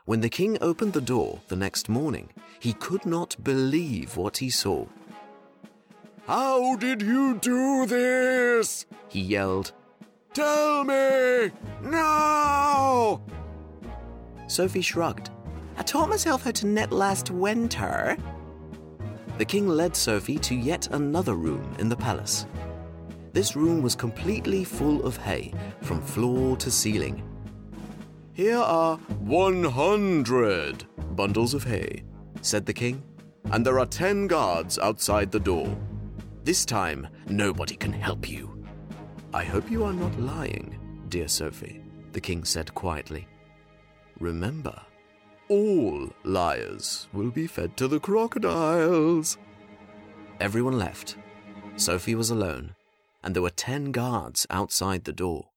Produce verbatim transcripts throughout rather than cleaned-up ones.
When the king opened the door the next morning, he could not believe what he saw. "How did you do this?" he yelled. "Tell me! No!" Sophie shrugged. "I taught myself how to knit last winter." The king led Sophie to yet another room in the palace. This room was completely full of hay, from floor to ceiling. "Here are one hundred bundles of hay," said the king, "and there are ten guards outside the door. This time, nobody can help you." "I hope you are not lying, dear Sophie," the king said quietly. "Remember, all liars will be fed to the crocodiles." Everyone left. Sophie was alone, and there were ten guards outside the door.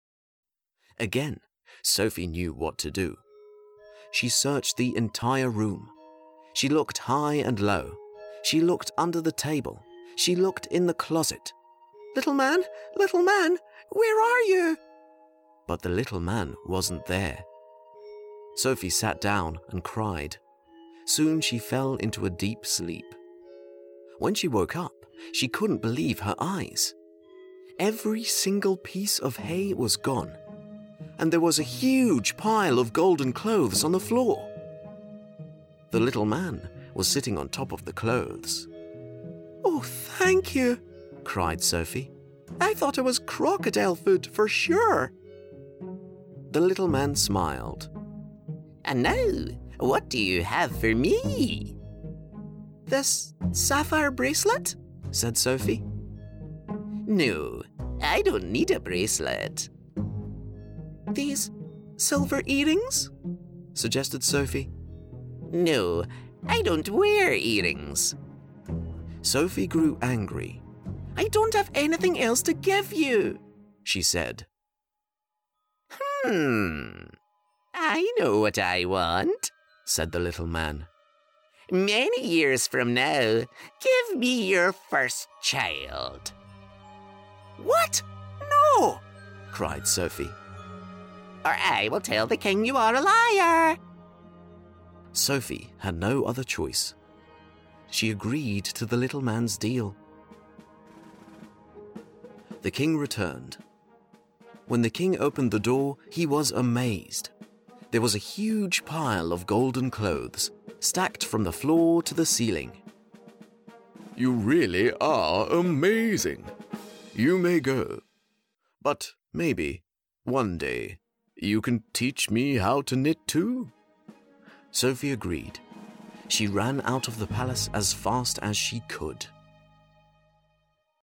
Again, Sophie knew what to do. She searched the entire room. She looked high and low. She looked under the table. She looked in the closet. "Little man, little man, where are you?" But the little man wasn't there. Sophie sat down and cried. Soon she fell into a deep sleep. When she woke up, she couldn't believe her eyes. Every single piece of hay was gone, and there was a huge pile of golden clothes on the floor. The little man was sitting on top of the clothes. "Oh, thank you," cried Sophie. "I thought it was crocodile food for sure." The little man smiled. "And now, what do you have for me?" "This sapphire bracelet," said Sophie. "No, I don't need a bracelet." "These silver earrings?" suggested Sophie. "No, I don't wear earrings." Sophie grew angry. "I don't have anything else to give you," she said. "Hmm, I know what I want," said the little man. "Many years from now, give me your first child." "What? No!" cried Sophie. "Or I will tell the king you are a liar." Sophie had no other choice. She agreed to the little man's deal. The king returned. When the king opened the door, he was amazed. There was a huge pile of golden clothes, stacked from the floor to the ceiling. "You really are amazing. You may go. But maybe, one day, you can teach me how to knit too?" Sophie agreed. She ran out of the palace as fast as she could.